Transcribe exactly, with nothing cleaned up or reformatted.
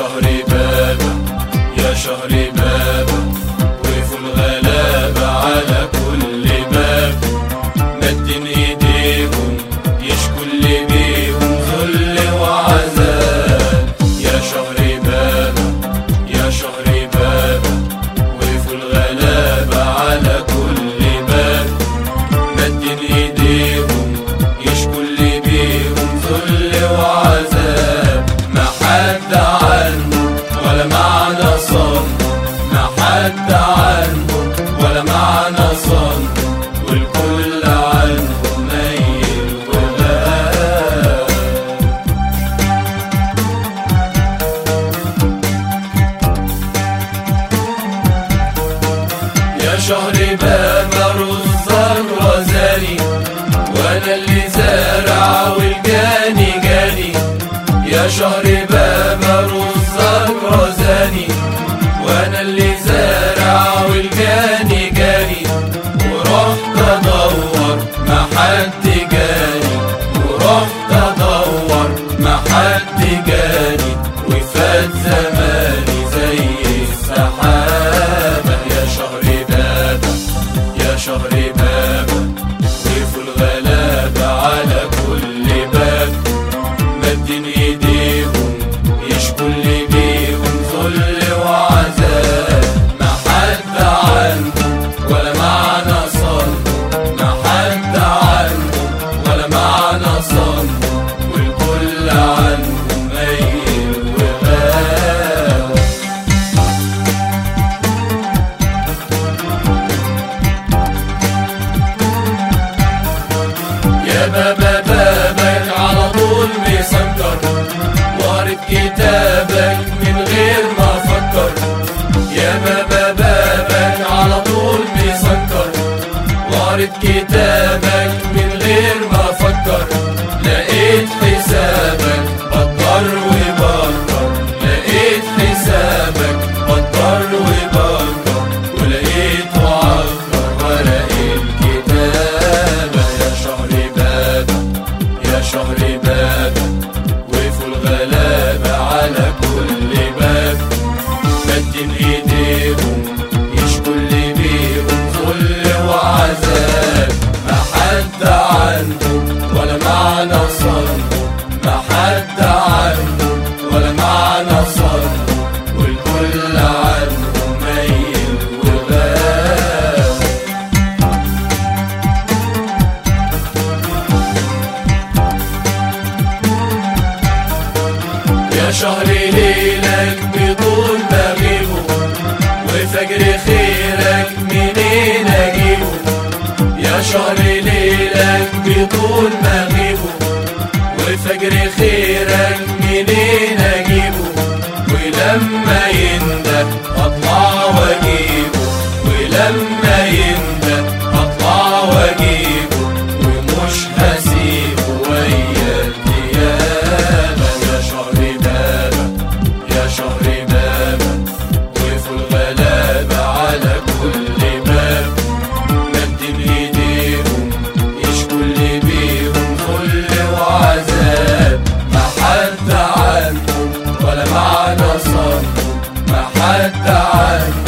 شهر بابا يا شهر بابا، وقفوا الغلابة على كل باب، مدين ايديهم يشكوا اللي بيهم ذل وعذاب. يا شهر بابا يا شهر بابا، وقفوا الغلابة على كل باب، مدين ايديهم يشكوا اللي بيهم ذل وعذاب. ما حد عنه ولا معنى صنه، ما حد عنه ولا معنى صنه، والكل عنه ميل وغاب. يا شهر بابا رزان رزاني، وانا اللي زارع والجاني جاني. يا شهر بابا رزان رزاني، وانا اللي زارع والجاني جاني. ورحت ادور ما حد جاني، ورحت ادور ما حد جاني، وفات زماني زي السحابة. يا شهر بابا يا شهر بابا، وقفوا الغلابة على كل باب، مدين ايديهم يشكوا اللي بيهم ذل وعذاب. ما حد عنه ولا معنى صنه، ما حد عنه ولا معنى صنه، والكل عنه ميل وغاب. يا بابا بابك على طول مسكر، وقريت كتابك من غير ما افكر. يا بابا بابك على طول مسكر، وقريت كتابك من غير ما افكر. لقيت حسابك بطر وبكر، لقيت حسابك بطر وبكر، ولقيته عكر ورق الكتابة. يا شهر بابا يا شهر بابا، وقفوا الغلابة على كل باب، مدين ايديهم يشكوا اللي بيهم ذل وعذاب. ما حد عنه ولا معنى صنه، ما حد عنه ولا معنى صنه، والكل عنه ميل وغاب. يا شهر ليلك بطول بغيبه، وفجر خيرك منين اجيبه. يا شهر ليلك بطول بغيبه، وفجر خيرك منين اجيبه. ولما ينده اطلع واجيبه، ولما ينده اطلع واجيبه، ومش هسيبه ويا الديابة. يا شهر بابا يا شهر بابا، وقفوا الغلابة على كل باب، مدين ايديهم يشكوا اللي بيهم ذل وعذاب. ما حد عنه ولا معنى صنه، ما حد عنه